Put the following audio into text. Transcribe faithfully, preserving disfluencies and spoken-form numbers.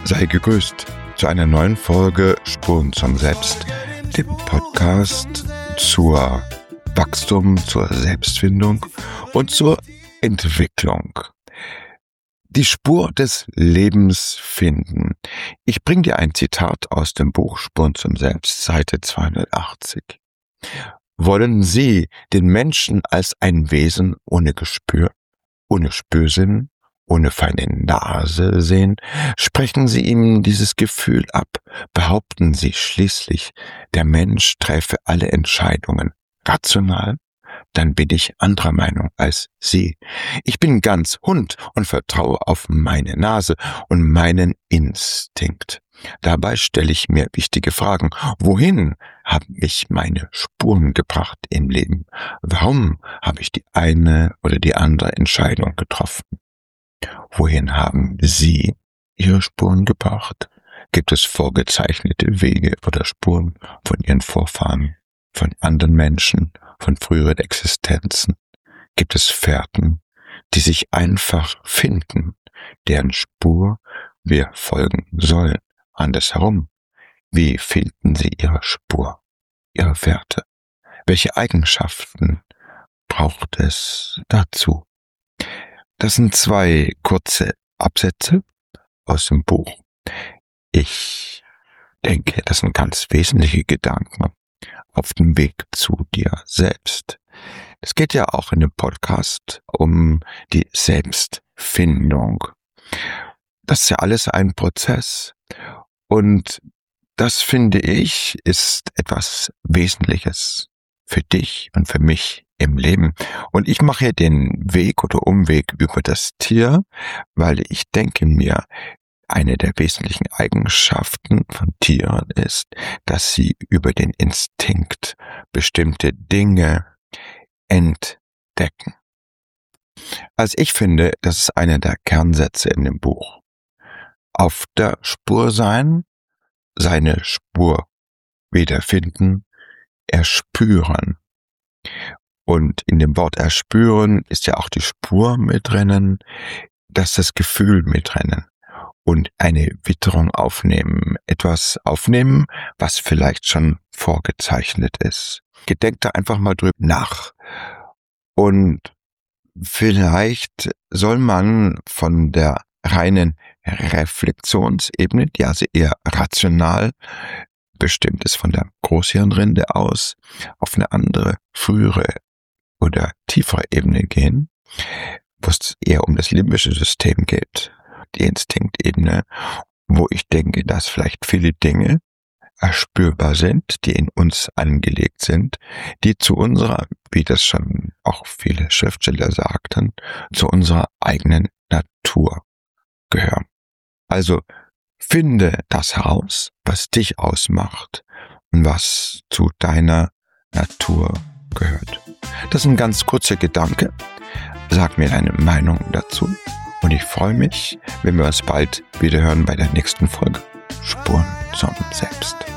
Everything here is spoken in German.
Sei gegrüßt zu einer neuen Folge Spuren zum Selbst, dem Podcast zur Wachstum, zur Selbstfindung und zur Entwicklung. Die Spur des Lebens finden. Ich bringe dir ein Zitat aus dem Buch Spuren zum Selbst, Seite zweihundertachtzig. Wollen Sie den Menschen als ein Wesen ohne Gespür, ohne Spürsinn, ohne feine Nase sehen, sprechen Sie ihm dieses Gefühl ab, behaupten Sie schließlich, der Mensch treffe alle Entscheidungen rational, dann bin ich anderer Meinung als Sie. Ich bin ganz Hund und vertraue auf meine Nase und meinen Instinkt. Dabei stelle ich mir wichtige Fragen. Wohin haben mich meine Spuren gebracht im Leben? Warum habe ich die eine oder die andere Entscheidung getroffen? Wohin haben Sie Ihre Spuren gebracht? Gibt es vorgezeichnete Wege oder Spuren von Ihren Vorfahren, von anderen Menschen, von früheren Existenzen? Gibt es Fährten, die sich einfach finden, deren Spur wir folgen sollen? Andersherum, wie finden Sie Ihre Spur, Ihre Fährte? Welche Eigenschaften braucht es dazu? Das sind zwei kurze Absätze aus dem Buch. Ich denke, das sind ganz wesentliche Gedanken auf dem Weg zu dir selbst. Es geht ja auch in dem Podcast um die Selbstfindung. Das ist ja alles ein Prozess. Und das, finde ich, ist etwas Wesentliches für dich und für mich im Leben. Und ich mache den Weg oder Umweg über das Tier, weil ich denke mir, eine der wesentlichen Eigenschaften von Tieren ist, dass sie über den Instinkt bestimmte Dinge entdecken. Also ich finde, das ist einer der Kernsätze in dem Buch. Auf der Spur sein, seine Spur wiederfinden, erspüren. Und in dem Wort erspüren ist ja auch die Spur mit drinnen, dass das Gefühl mit drinnen und eine Witterung aufnehmen, etwas aufnehmen, was vielleicht schon vorgezeichnet ist. Gedenkt da einfach mal drüber nach. Und vielleicht soll man von der reinen Reflexionsebene, die also eher rational bestimmt ist von der Großhirnrinde aus, auf eine andere, frühere oder tiefere Ebene gehen, wo es eher um das limbische System geht, die Instinktebene, wo ich denke, dass vielleicht viele Dinge erspürbar sind, die in uns angelegt sind, die zu unserer, wie das schon auch viele Schriftsteller sagten, zu unserer eigenen Natur gehören. Also finde das heraus, was dich ausmacht und was zu deiner Natur gehört. Das ist ein ganz kurzer Gedanke. Sag mir deine Meinung dazu und ich freue mich, wenn wir uns bald wieder hören bei der nächsten Folge Spuren zum Selbst.